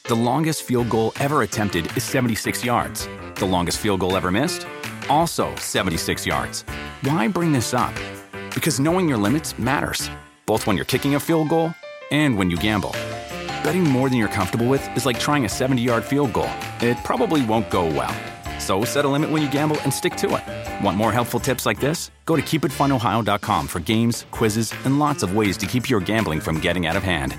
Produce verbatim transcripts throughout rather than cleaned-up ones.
The longest field goal ever attempted is seventy-six yards. The longest field goal ever missed? Also seventy-six yards. Why bring this up? Because knowing your limits matters, both when you're kicking a field goal and when you gamble. Betting more than you're comfortable with is like trying a seventy-yard field goal. It probably won't go well. So set a limit when you gamble and stick to it. Want more helpful tips like this? Go to keep it fun ohio dot com for games, quizzes, and lots of ways to keep your gambling from getting out of hand.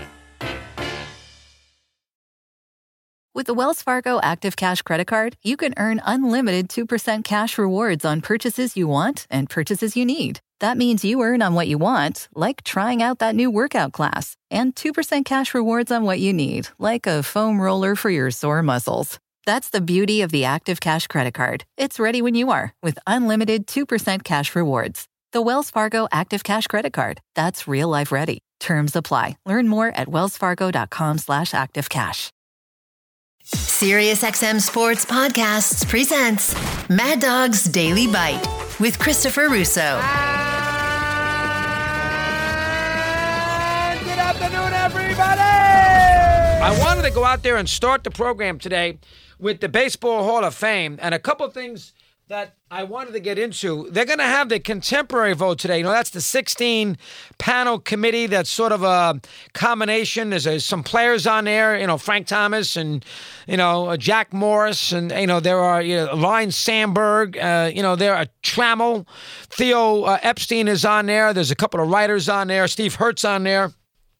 With the Wells Fargo Active Cash Credit Card, you can earn unlimited two percent cash rewards on purchases you want and purchases you need. That means you earn on what you want, like trying out that new workout class, and two percent cash rewards on what you need, like a foam roller for your sore muscles. That's the beauty of the Active Cash Credit Card. It's ready when you are, with unlimited two percent cash rewards. The Wells Fargo Active Cash Credit Card. That's real life ready. Terms apply. Learn more at wellsfargo.com slash activecash. SiriusXM Sports Podcasts presents Mad Dog's Daily Bite with Christopher Russo. And good afternoon, everybody! I wanted to go out there and start the program today with the Baseball Hall of Fame and a couple of things that I wanted to get into. They're going to have the contemporary vote today. You know, that's the sixteen-panel committee that's sort of a combination. There's uh, some players on there, you know, Frank Thomas and, you know, uh, Jack Morris. And, you know, there are you know, Ryne Sandberg. Uh, you know, there are Trammell. Theo uh, Epstein is on there. There's a couple of writers on there. Steve Hertz on there.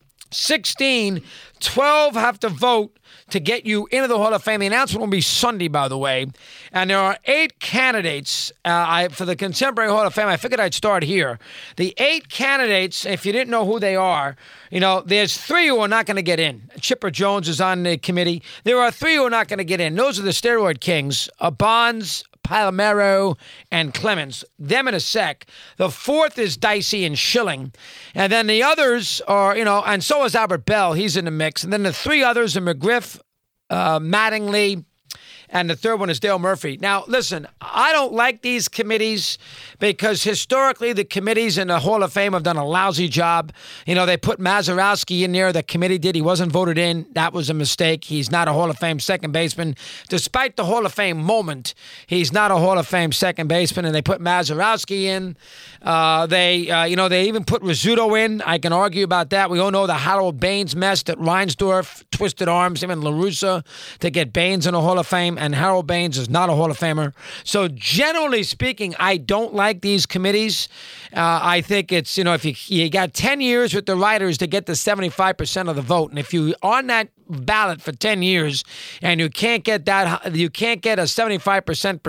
sixteen, twelve have to vote to get you into the Hall of Fame. The announcement will be Sunday, by the way. And there are eight candidates uh, I, for the Contemporary Hall of Fame. I figured I'd start here. The eight candidates, if you didn't know who they are, you know, there's three who are not going to get in. Chipper Jones is on the committee. There are three who are not going to get in. Those are the steroid kings, uh, Bonds, Palomero, and Clemens. Them in a sec. The fourth is Dicey and Schilling. And then the others are, you know, and so is Albert Bell. He's in the mix. And then the three others are McGriff, uh, Mattingly, and the third one is Dale Murphy. Now, listen, I don't like these committees because historically the committees in the Hall of Fame have done a lousy job. You know, they put Mazeroski in there. The committee did. He wasn't voted in. That was a mistake. He's not a Hall of Fame second baseman. Despite the Hall of Fame moment, he's not a Hall of Fame second baseman, and they put Mazeroski in. Uh, they, uh, you know, they even put Rizzuto in. I can argue about that. We all know the Harold Baines mess that Reinsdorf twisted arms, him and La Russa, to get Baines in the Hall of Fame. And Harold Baines is not a Hall of Famer. So generally speaking, I don't like these committees. Uh, I think it's, you know, if you you got ten years with the writers to get to seventy-five percent of the vote, and if you on that ballot for ten years and you can't get that, you can't get a seventy-five percent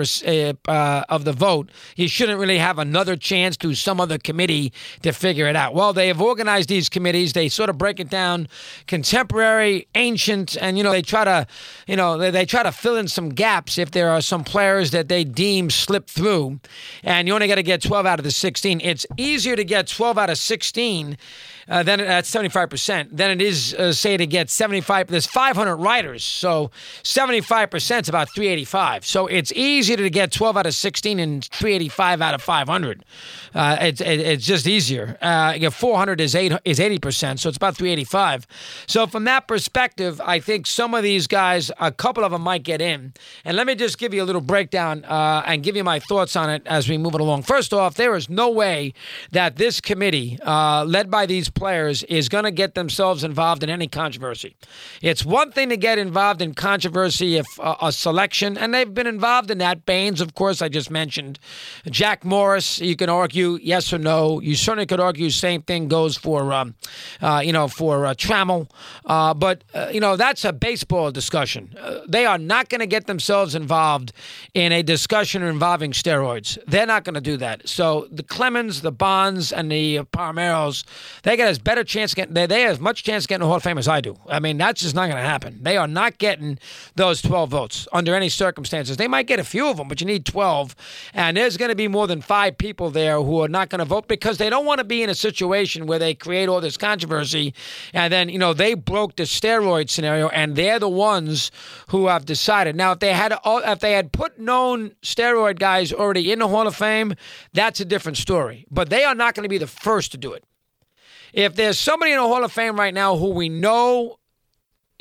uh, of the vote, you shouldn't really have another chance to some other committee to figure it out. Well, they have organized these committees. They sort of break it down contemporary, ancient, and, you know, they try to, you know, they, they try to fill in some gaps if there are some players that they deem slip through, and you only got to get twelve out of the sixteen. It's easier to get twelve out of sixteen uh, than at seventy-five percent than it is, uh, say, to get seventy-five. There's five hundred writers, so seventy-five percent is about three eighty-five. So it's easier to get twelve out of sixteen and three eighty-five out of five hundred. Uh, it's it, it's just easier. Uh, you know, four hundred is eight is eighty percent, so it's about three eighty-five. So from that perspective, I think some of these guys, a couple of them might get in. And let me just give you a little breakdown uh, and give you my thoughts on it as we move it along. First off, there is no way that this committee, uh, led by these players, is going to get themselves involved in any controversy. It's one thing to get involved in controversy if uh, a selection, and they've been involved in that. Baines, of course, I just mentioned. Jack Morris, you can argue yes or no. You certainly could argue same thing goes for, um, uh, you know, for uh, Trammell. Uh, but, uh, you know, that's a baseball discussion. Uh, they are not going to get themselves involved in a discussion involving steroids. They're not going to do that. So the Clemens, the Bonds, and the uh, Palmeros, they get as better chance getting, they, they have as much chance getting the Hall of Fame as I do. I mean, that's just not going to happen. They are not getting those twelve votes under any circumstances. They might get a few of them, but you need twelve. And there's going to be more than five people there who are not going to vote because they don't want to be in a situation where they create all this controversy and then, you know, they broke the steroid scenario and they're the ones who have decided. Now, if they had if they had put known steroid guys already in the Hall of Fame, that's a different story. But they are not going to be the first to do it. If there's somebody in the Hall of Fame right now who we know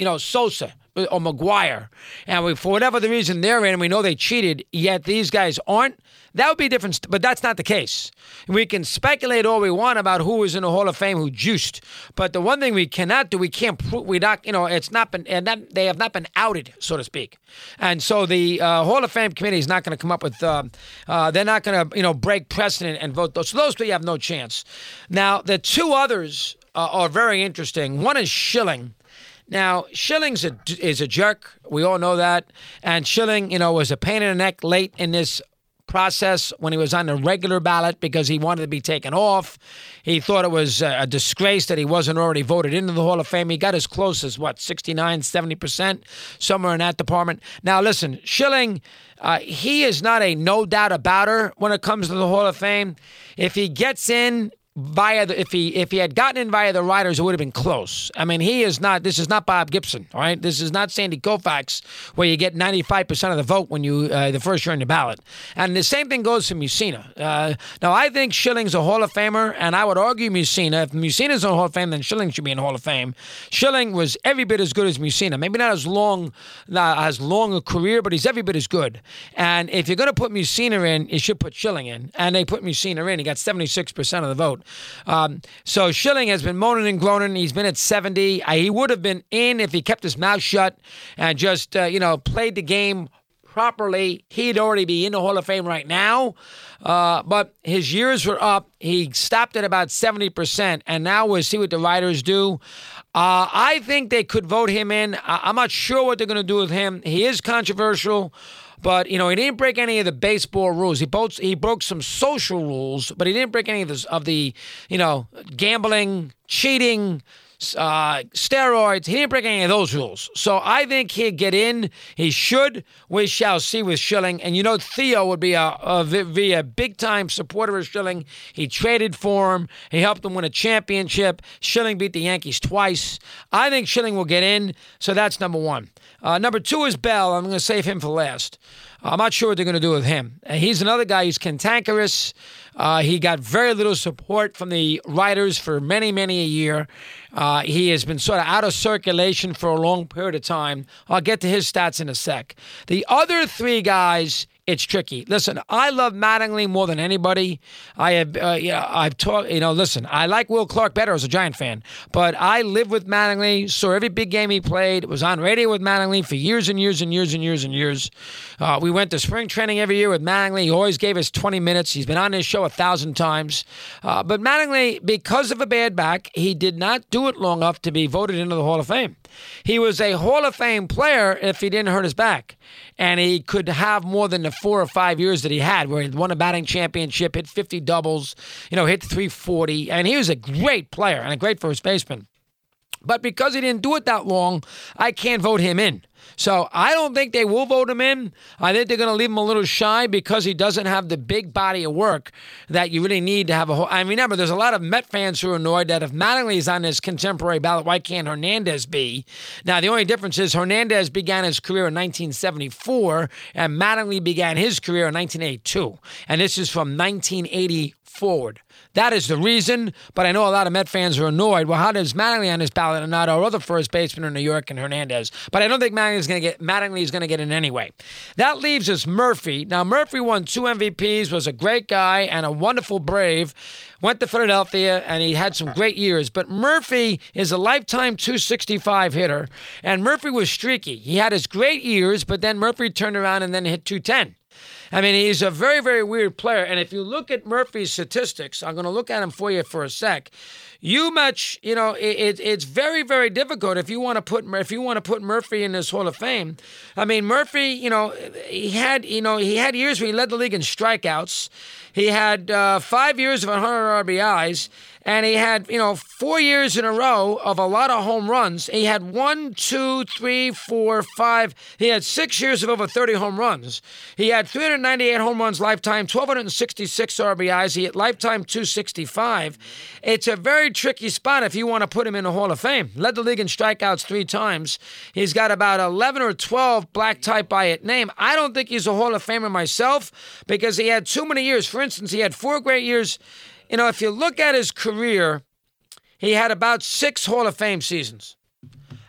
you know, Sosa or McGuire, and we, for whatever the reason they're in, we know they cheated, yet these guys aren't, that would be different, but that's not the case. We can speculate all we want about who is in the Hall of Fame who juiced, but the one thing we cannot do, we can't prove, we not, you know, it's not been, and that, they have not been outed, so to speak. And so the uh, Hall of Fame committee is not going to come up with, uh, uh, they're not going to, you know, break precedent and vote those. So those three have no chance. Now, the two others uh, are very interesting. One is Schilling. Now, Schilling's a, is a jerk. We all know that. And Schilling, you know, was a pain in the neck late in this process when he was on the regular ballot because he wanted to be taken off. He thought it was a disgrace that he wasn't already voted into the Hall of Fame. He got as close as, what, sixty-nine, seventy percent, somewhere in that department. Now, listen, Schilling, uh, he is not a no doubt about her when it comes to the Hall of Fame. If he gets in via the, if he if he had gotten in via the writers, it would have been close. I mean, he is not. This is not Bob Gibson, all right. This is not Sandy Koufax, where you get ninety-five percent of the vote when you uh, the first year in the ballot. And the same thing goes for Mussina. Uh, now, I think Schilling's a Hall of Famer, and I would argue Mussina. If Mussina's in the Hall of Fame, then Schilling should be in the Hall of Fame. Schilling was every bit as good as Mussina. Maybe not as long, not as long a career, but he's every bit as good. And if you're going to put Mussina in, you should put Schilling in. And they put Mussina in. He got seventy-six percent of the vote. Um, so Schilling has been moaning and groaning. He's been at seventy. Uh, he would have been in if he kept his mouth shut and just, uh, you know, played the game properly. He'd already be in the Hall of Fame right now. Uh, but his years were up. He stopped at about seventy percent, and now we'll see what the writers do. Uh, I think they could vote him in. I- I'm not sure what they're going to do with him. He is controversial. But, you know, he didn't break any of the baseball rules. He broke, he broke some social rules, but he didn't break any of, this, of the, you know, gambling, cheating, uh, steroids. He didn't break any of those rules. So I think he'd get in. He should. We shall see with Schilling. And, you know, Theo would be a, a, be a big-time supporter of Schilling. He traded for him. He helped him win a championship. Schilling beat the Yankees twice. I think Schilling will get in, so that's number one. Uh, number two is Bell. I'm going to save him for last. I'm not sure what they're going to do with him. And he's another guy who's cantankerous. Uh, he got very little support from the writers for many, many a year. Uh, he has been sort of out of circulation for a long period of time. I'll get to his stats in a sec. The other three guys, it's tricky. Listen, I love Mattingly more than anybody. I have, uh, yeah, I've talked, you know, listen, I like Will Clark better as a Giant fan, but I lived with Mattingly, saw every big game he played, was on radio with Mattingly for years and years and years and years and years. Uh, we went to spring training every year with Mattingly. He always gave us twenty minutes. He's been on this show a thousand times. Uh, but Mattingly, because of a bad back, he did not do it long enough to be voted into the Hall of Fame. He was a Hall of Fame player if he didn't hurt his back. And he could have more than the four or five years that he had, where he won a batting championship, hit fifty doubles, you know, hit three forty. And he was a great player and a great first baseman. But because he didn't do it that long, I can't vote him in. So I don't think they will vote him in. I think they're going to leave him a little shy because he doesn't have the big body of work that you really need to have a whole. I mean, remember, there's a lot of Met fans who are annoyed that if Mattingly is on this contemporary ballot, why can't Hernandez be? Now, the only difference is Hernandez began his career in nineteen seventy-four and Mattingly began his career in nineteen eighty-two. And this is from nineteen eighty forward. That is the reason, but I know a lot of Met fans are annoyed. Well, how does Mattingly on this ballot and not our other first baseman in New York and Hernandez? But I don't think Mattingly is going to get Mattingly is going to get in anyway. That leaves us Murphy. Now, Murphy won two M V Ps, was a great guy and a wonderful Brave. Went to Philadelphia, and he had some great years. But Murphy is a lifetime two sixty-five hitter, and Murphy was streaky. He had his great years, but then Murphy turned around and then hit two ten. I mean, he's a very, very weird player. And if you look at Murphy's statistics, I'm going to look at him for you for a sec. You much, you know, it, it, it's very, very difficult if you want to put if you want to put Murphy in this Hall of Fame. I mean, Murphy, you know, he had, you know, he had years where he led the league in strikeouts. He had uh, five years of one hundred R B Is, and he had, you know, four years in a row of a lot of home runs. He had one, two, three, four, five. He had six years of over thirty home runs. He had three hundred ninety-eight home runs lifetime, one thousand two hundred sixty-six R B Is. He hit lifetime two sixty-five. It's a very tricky spot if you want to put him in the Hall of Fame. Led the league in strikeouts three times. He's got about eleven or twelve black type by it name. I don't think he's a Hall of Famer myself because he had too many years. For instance, he had four great years. You know, if you look at his career, he had about six Hall of Fame seasons.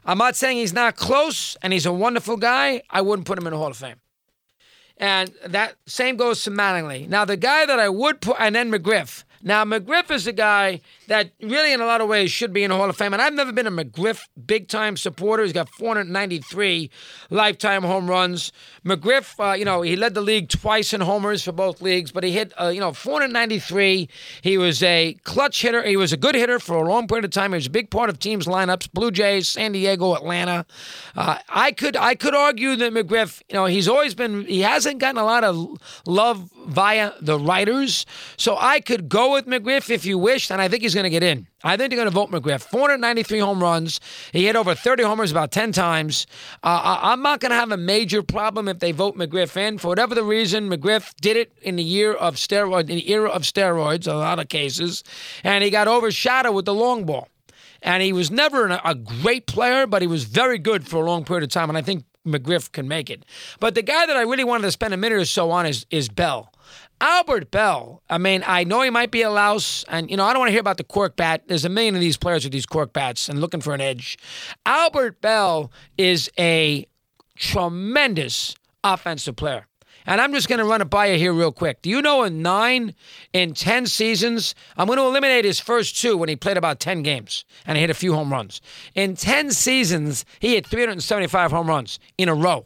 I'm not saying he's not close, and he's a wonderful guy. I wouldn't put him in the Hall of Fame. And that same goes to Mattingly. Now, the guy that I would put, and then McGriff. Now, McGriff is a guy that really in a lot of ways should be in the Hall of Fame. And I've never been a McGriff big-time supporter. He's got four hundred ninety-three lifetime home runs. McGriff, uh, you know, he led the league twice in homers for both leagues, but he hit, uh, you know, four hundred ninety-three. He was a clutch hitter. He was a good hitter for a long period of time. He was a big part of teams' lineups, Blue Jays, San Diego, Atlanta. Uh, I could I could argue that McGriff, you know, he's always been, he hasn't gotten a lot of love via the writers. So I could go with McGriff if you wished, and I think he's going to get in. I think they're going to vote McGriff. four hundred ninety-three home runs. He hit over thirty homers about ten times. Uh, I'm not going to have a major problem if they vote McGriff in. For whatever the reason, McGriff did it in the year of steroid, in the era of steroids, a lot of cases, and he got overshadowed with the long ball. And he was never a great player, but he was very good for a long period of time, and I think McGriff can make it. But the guy that I really wanted to spend a minute or so on is, is Bell. Albert Bell, I mean, I know he might be a louse, and, you know, I don't want to hear about the cork bat. There's a million of these players with these cork bats and looking for an edge. Albert Bell is a tremendous offensive player. And I'm just going to run it by you here real quick. Do you know in nine, in ten seasons, I'm going to eliminate his first two when he played about ten games and he hit a few home runs. In ten seasons, he hit three hundred seventy-five home runs in a row.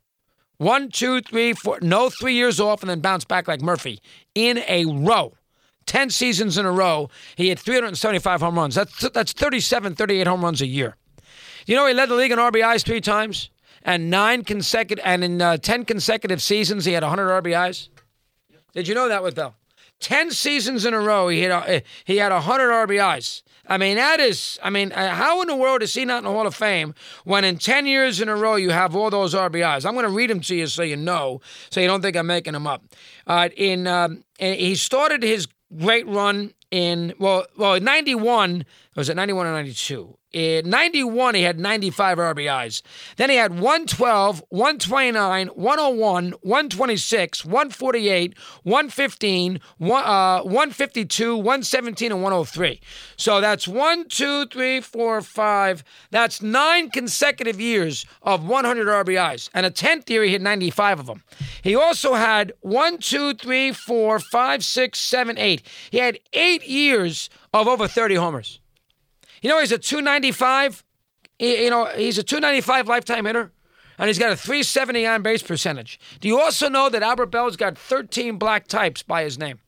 One, two, three, four, no three years off and then bounce back like Murphy. In a row. Ten seasons in a row, he hit three hundred seventy-five home runs. That's, that's thirty-seven, thirty-eight home runs a year. You know he led the league in R B Is three times? And nine consecutive, and in uh, ten consecutive seasons, he had one hundred R B Is. Did you know that with Bell? Ten seasons in a row, he hit uh, he had one hundred R B Is. I mean, that is, I mean, uh, how in the world is he not in the Hall of Fame when in ten years in a row you have all those R B Is? I'm going to read them to you so you know, so you don't think I'm making them up. Uh, in um, he started his great run in, well, well, in ninety-one, was it ninety-one or ninety-two? In ninety-one, he had ninety-five R B Is. Then he had one twelve, one twenty-nine, one oh one, one twenty-six, one forty-eight, one fifteen, one, uh, one fifty-two, one seventeen, and one oh three. So that's one, two, three, four, five. That's nine consecutive years of one hundred R B Is. And a tenth year, he hit ninety-five of them. He also had one, two, three, four, five, six, seven, eight. He had eight years of over thirty homers. You know, he's a two ninety-five. He, you know, he's a two ninety-five lifetime hitter, and he's got a three seventy on-base percentage. Do you also know that Albert Bell's got thirteen black types by his name?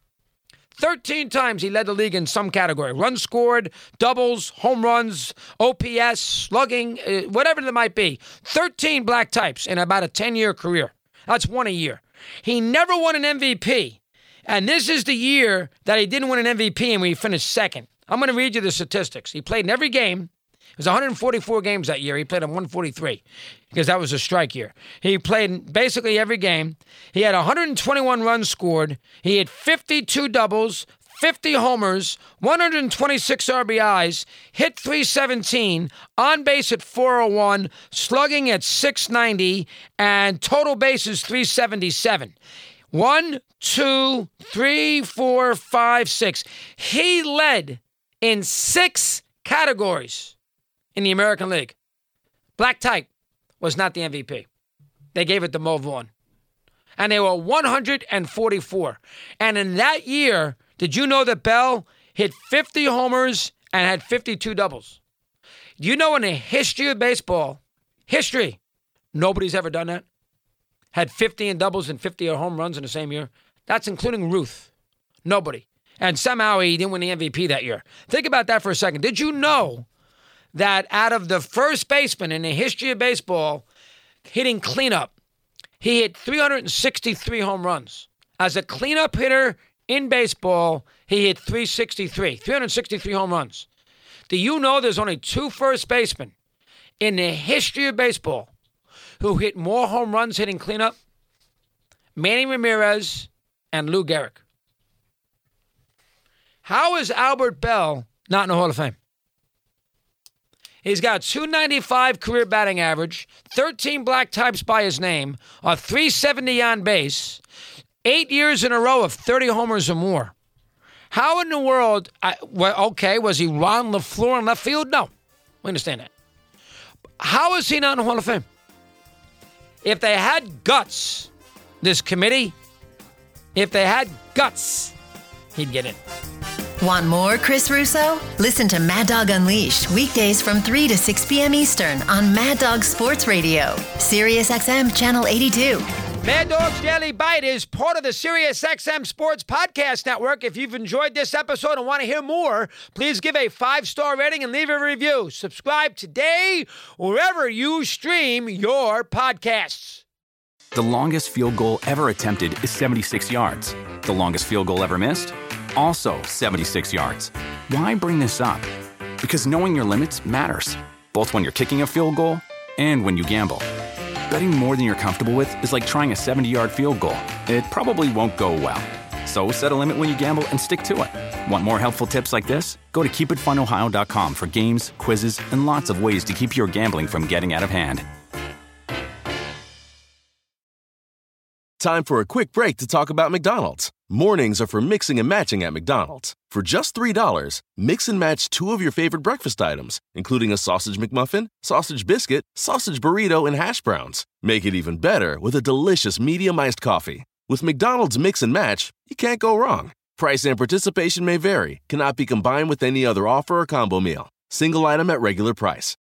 thirteen times he led the league in some category. Runs scored, doubles, home runs, O P S, slugging, uh, whatever it might be. thirteen black types in about a ten-year career. That's one a year. He never won an M V P, and this is the year that he didn't win an M V P and we finished second. I'm going to read you the statistics. He played in every game. It was one hundred forty-four games that year. He played in one forty-three because that was a strike year. He played in basically every game. He had one hundred twenty-one runs scored. He had fifty-two doubles, fifty homers, one hundred twenty-six R B Is, hit three seventeen, on base at four oh one, slugging at six ninety, and total bases three seventy-seven. One, two, three, four, five, six. He led in six categories in the American League. Black type was not the M V P. They gave it to Mo Vaughn. And they were one hundred forty-four. And in that year, did you know that Bell hit fifty homers and had fifty-two doubles? Do you know in the history of baseball, history, nobody's ever done that? Had fifty in doubles and fifty home runs in the same year? That's including Ruth. Nobody. And somehow he didn't win the M V P that year. Think about that for a second. Did you know that out of the first baseman in the history of baseball hitting cleanup, he hit three hundred sixty-three home runs? As a cleanup hitter in baseball, he hit three sixty-three, three hundred sixty-three home runs. Do you know there's only two first basemen in the history of baseball who hit more home runs hitting cleanup? Manny Ramirez and Lou Gehrig. How is Albert Bell not in the Hall of Fame? He's got two ninety-five career batting average, thirteen black types by his name, a three seventy on base, eight years in a row of thirty homers or more. How in the world, I, well, okay, was he Ron LeFleur in left field? No. We understand that. How is he not in the Hall of Fame? If they had guts, this committee, if they had guts, he'd get in. Want more Chris Russo? Listen to Mad Dog Unleashed weekdays from three to six p.m. Eastern on Mad Dog Sports Radio, Sirius X M Channel eighty-two. Mad Dog's Daily Bite is part of the Sirius X M Sports Podcast Network. If you've enjoyed this episode and want to hear more, please give a five-star rating and leave a review. Subscribe today wherever you stream your podcasts. The longest field goal ever attempted is seventy-six yards. The longest field goal ever missed? Also seventy-six yards. Why bring this up? Because knowing your limits matters, both when you're kicking a field goal and when you gamble. Betting more than you're comfortable with is like trying a seventy-yard field goal. It probably won't go well. So set a limit when you gamble and stick to it. Want more helpful tips like this? Go to keep it fun ohio dot com for games, quizzes, and lots of ways to keep your gambling from getting out of hand. Time for a quick break to talk about McDonald's. Mornings are for mixing and matching at McDonald's. For just three dollars, mix and match two of your favorite breakfast items, including a sausage McMuffin, sausage biscuit, sausage burrito, and hash browns. Make it even better with a delicious medium iced coffee. With McDonald's Mix and Match, you can't go wrong. Price and participation may vary, cannot be combined with any other offer or combo meal. Single item at regular price.